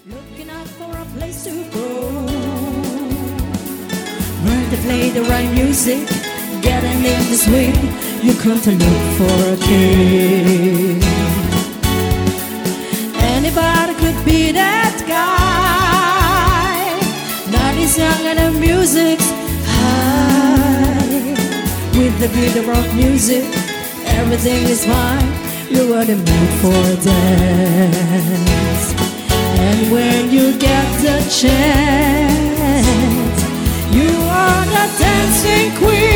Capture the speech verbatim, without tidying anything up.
Looking out for a place to go, where to play the right music. Getting in the swing, you come to look for a king. Anybody could be that guy. Night is young and the music's high. With the beat of rock music, everything is fine. You are the mood for a dance. And when you get the chance, you are the dancing queen.